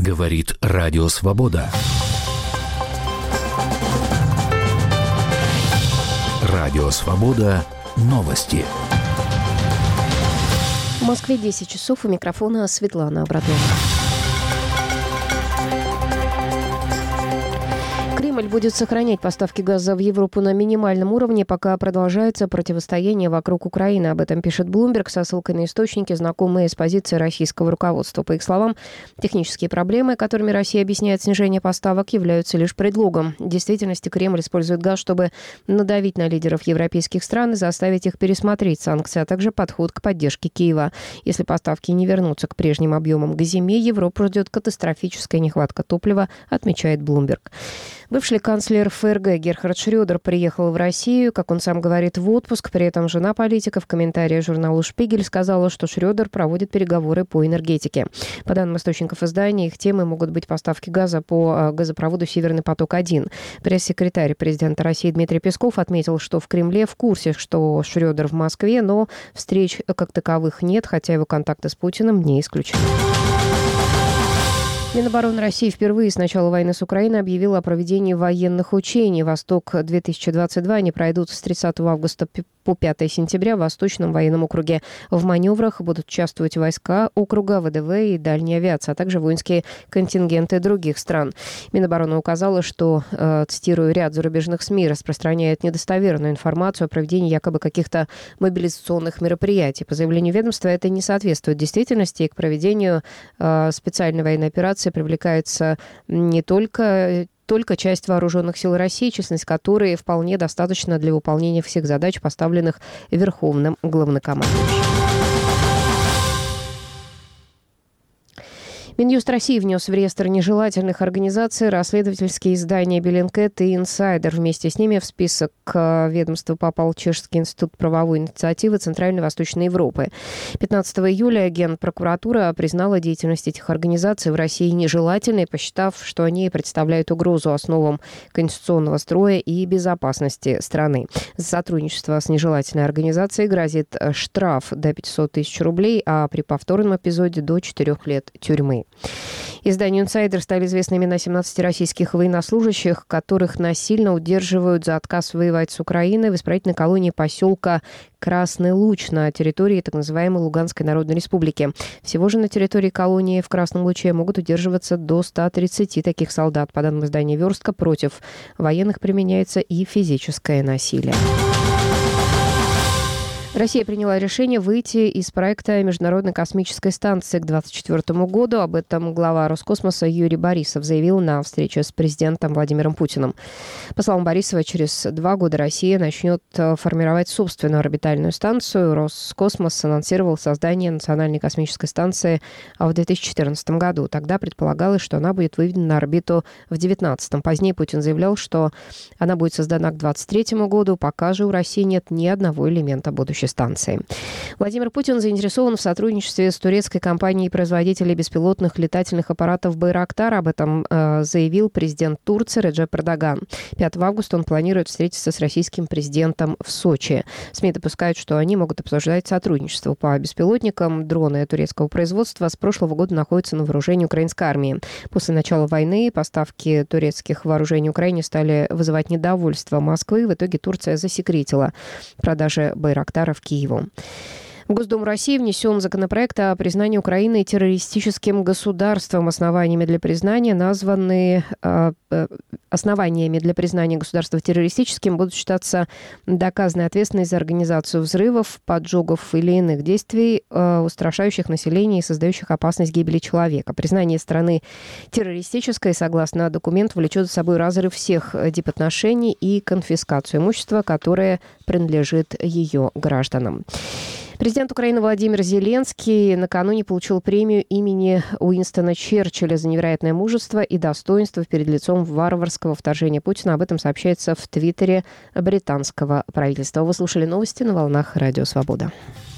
Говорит Радио Свобода. Радио Свобода. Новости. В Москве 10 часов. У микрофона Светлана Абрамова. Кремль будет сохранять поставки газа в Европу на минимальном уровне, пока продолжается противостояние вокруг Украины. Об этом пишет Bloomberg со ссылкой на источники, знакомые с позицией российского руководства. По их словам, технические проблемы, которыми Россия объясняет снижение поставок, являются лишь предлогом. В действительности Кремль использует газ, чтобы надавить на лидеров европейских стран и заставить их пересмотреть санкции, а также подход к поддержке Киева. Если поставки не вернутся к прежним объемам к зиме, Европу ждет катастрофическая нехватка топлива, отмечает Bloomberg. Бывший канцлер ФРГ Герхард Шрёдер приехал в Россию, как он сам говорит, в отпуск. При этом жена политика в комментарии журналу «Шпигель» сказала, что Шрёдер проводит переговоры по энергетике. По данным источников издания, их темой могут быть поставки газа по газопроводу «Северный поток-1». Пресс-секретарь президента России Дмитрий Песков отметил, что в Кремле в курсе, что Шрёдер в Москве, но встреч как таковых нет, хотя его контакты с Путиным не исключены. Минобороны России впервые с начала войны с Украиной объявила о проведении военных учений. «Восток-2022» они пройдут с 30 августа по 5 сентября в Восточном военном округе. В маневрах будут участвовать войска округа, ВДВ и дальняя авиация, а также воинские контингенты других стран. Минобороны указала, что, цитирую, ряд зарубежных СМИ распространяет недостоверную информацию о проведении якобы каких-то мобилизационных мероприятий. По заявлению ведомства, это не соответствует действительности, и к проведению специальной военной операции привлекается не только часть вооруженных сил России, численность которой вполне достаточно для выполнения всех задач, поставленных Верховным главнокомандующим. Минюст России внес в реестр нежелательных организаций расследовательские издания «Беллинкет» и «Инсайдер». Вместе с ними в список ведомства попал Чешский институт правовой инициативы Центральной и Восточной Европы. 15 июля Генпрокуратура признала деятельность этих организаций в России нежелательной, посчитав, что они представляют угрозу основам конституционного строя и безопасности страны. За сотрудничество с нежелательной организацией грозит штраф до 500 тысяч рублей, а при повторном эпизоде до 4 лет тюрьмы. Изданию «Инсайдер» стали известны имена 17 российских военнослужащих, которых насильно удерживают за отказ воевать с Украиной в исправительной колонии поселка Красный Луч на территории так называемой Луганской Народной Республики. Всего же на территории колонии в Красном Луче могут удерживаться до 130 таких солдат. По данным издания «Верстка», против военных применяется и физическое насилие. Россия приняла решение выйти из проекта Международной космической станции к 2024 году. Об этом глава Роскосмоса Юрий Борисов заявил на встрече с президентом Владимиром Путиным. По словам Борисова, через 2 года Россия начнет формировать собственную орбитальную станцию. Роскосмос анонсировал создание Национальной космической станции в 2014 году. Тогда предполагалось, что она будет выведена на орбиту в 2019. Позднее Путин заявлял, что она будет создана к 2023 году. Пока же у России нет ни одного элемента будущей станции. Владимир Путин заинтересован в сотрудничестве с турецкой компанией-производителей беспилотных летательных аппаратов «Байрактар». Об этом заявил президент Турции Реджеп Эрдоган. 5 августа он планирует встретиться с российским президентом в Сочи. СМИ допускают, что они могут обсуждать сотрудничество по беспилотникам. Дроны турецкого производства с прошлого года находятся на вооружении украинской армии. После начала войны поставки турецких вооружений Украине стали вызывать недовольство Москвы. В итоге Турция засекретила продажи «Байрактара» в Киеву. В Госдуму России внесен законопроект о признании Украины террористическим государством. Основаниями для признания государства террористическим будут считаться доказанная ответственность за организацию взрывов, поджогов или иных действий, устрашающих население и создающих опасность гибели человека. Признание страны террористической, согласно документу, влечет за собой разрыв всех дипотношений и конфискацию имущества, которое принадлежит ее гражданам. Президент Украины Владимир Зеленский накануне получил премию имени Уинстона Черчилля за невероятное мужество и достоинство перед лицом варварского вторжения Путина. Об этом сообщается в Твиттере британского правительства. Вы слушали новости на волнах Радио Свобода.